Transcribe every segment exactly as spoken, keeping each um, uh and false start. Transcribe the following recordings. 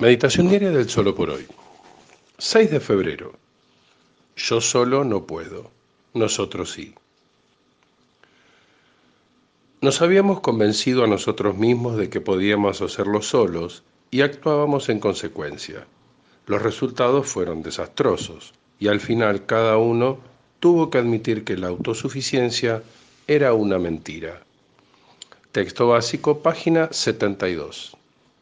Meditación diaria del Solo por Hoy. seis de febrero. Yo solo no puedo, nosotros sí. Nos habíamos convencido a nosotros mismos de que podíamos hacerlo solos y actuábamos en consecuencia. Los resultados fueron desastrosos y al final cada uno tuvo que admitir que la autosuficiencia era una mentira. Texto básico, página setenta y dos.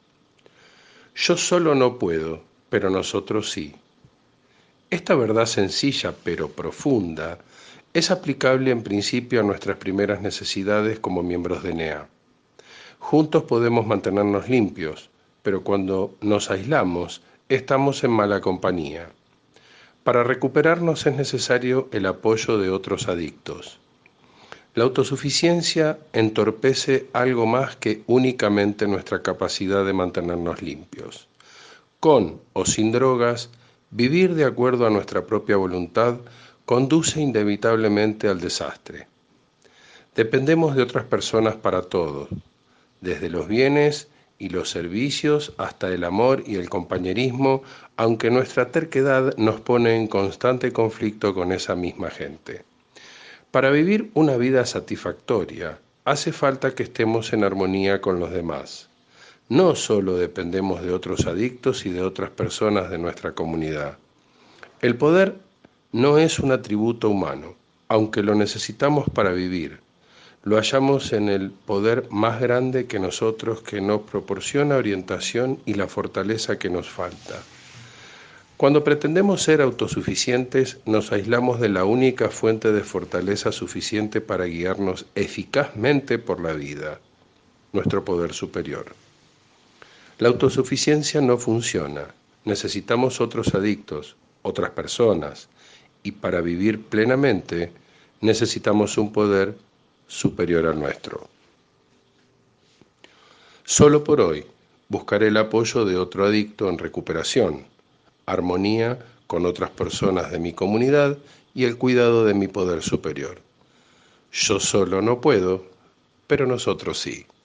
Yo solo no puedo, pero nosotros sí. Esta verdad sencilla pero profunda es aplicable en principio a nuestras primeras necesidades como miembros de N E A. Juntos podemos mantenernos limpios, pero cuando nos aislamos estamos en mala compañía. Para recuperarnos es necesario el apoyo de otros adictos. La autosuficiencia entorpece algo más que únicamente nuestra capacidad de mantenernos limpios. Con o sin drogas, vivir de acuerdo a nuestra propia voluntad conduce inevitablemente al desastre. Dependemos de otras personas para todo, desde los bienes y los servicios hasta el amor y el compañerismo, aunque nuestra terquedad nos pone en constante conflicto con esa misma gente. Para vivir una vida satisfactoria, hace falta que estemos en armonía con los demás. No solo dependemos de otros adictos y de otras personas de nuestra comunidad. El poder no es un atributo humano, aunque lo necesitamos para vivir. Lo hallamos en el poder más grande que nosotros que nos proporciona orientación y la fortaleza que nos falta. Cuando pretendemos ser autosuficientes, nos aislamos de la única fuente de fortaleza suficiente para guiarnos eficazmente por la vida, nuestro poder superior. La autosuficiencia no funciona. Necesitamos otros adictos, otras personas, y para vivir plenamente necesitamos un poder superior al nuestro. Solo por hoy buscaré el apoyo de otro adicto en recuperación, armonía con otras personas de mi comunidad y el cuidado de mi poder superior. Yo solo no puedo, pero nosotros sí.